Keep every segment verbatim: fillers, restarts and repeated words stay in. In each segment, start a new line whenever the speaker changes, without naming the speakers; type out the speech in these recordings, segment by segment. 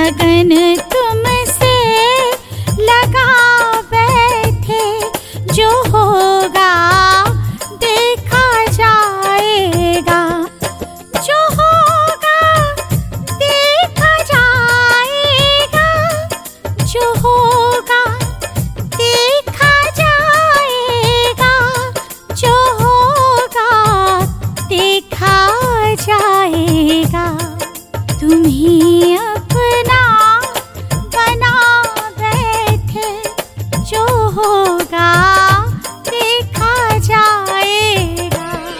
लगन तुमसे लगा बैठे, जो होगा देखा जाएगा, जो होगा देखा जाएगा, जो होगा देखा जाएगा, जो होगा देखा जाएगा। तुम ही अपना बना बैठे, जो होगा देखा जाएगा।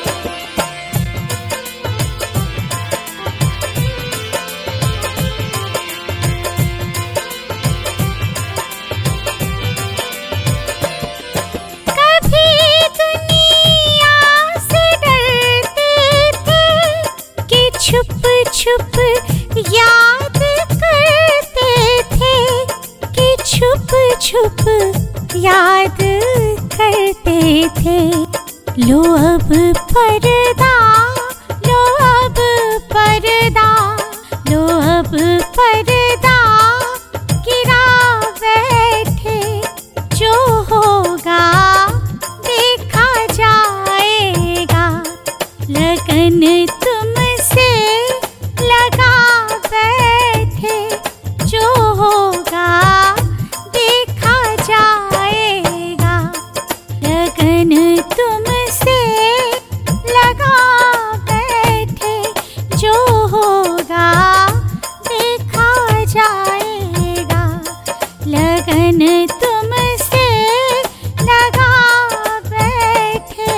कभी दुनिया से डरते थे कि छुप छुप याद करते थे, कि छुप छुप याद करते थे। लो अब पर्दा, लो अब पर्दा, लो अब पर्दा गिरा बैठे, जो होगा देखा जाएगा। लगन तुमसे लगा बैठे, जो होगा देखा जाएगा। लगन तुमसे लगा बैठे, जो होगा देखा जाएगा। लगन तुमसे लगा बैठे।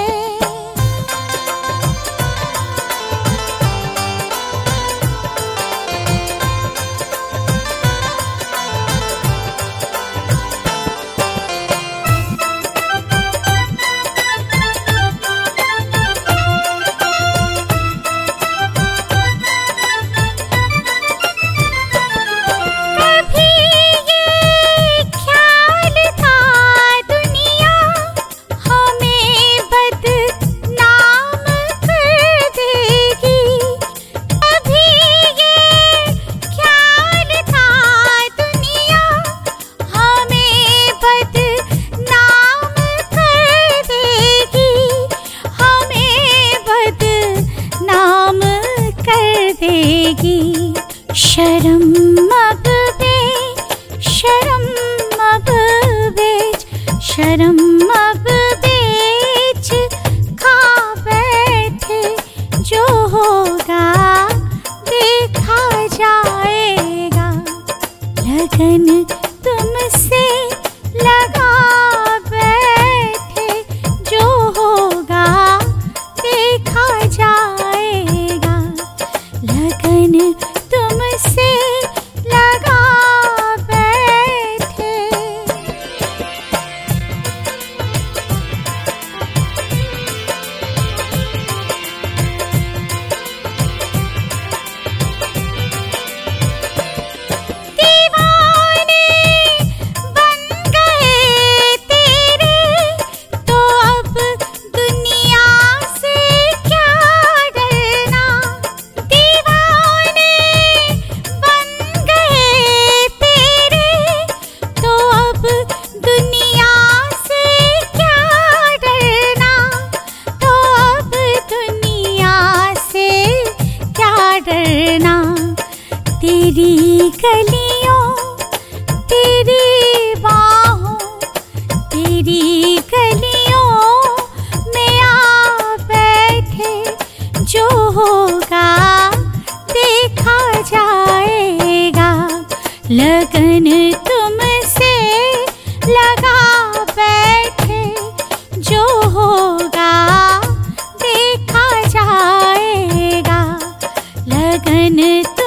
शर्म अब बे, शर्म अब बेच, शर्म अब बेच खा बैठे, जो होगा देखा जाएगा। लगन तुमसे लगा बैठे, जो होगा देखा जाएगा। लगन तुमसे लगा बैठे। दीवाने बन गए तेरे, तो अब दुनिया से क्या डरना। दीवाने बन गए तेरे, तो अब दुनिया से क्या डरना, तो अब दुनिया से क्या डरना। तेरी गलियों, तेरी बाहों, तेरी गलियों में आ बैठे, जो होगा देखा जाएगा। लगन तुमसे लगा बैठे, जो होगा देखा जाएगा। लगन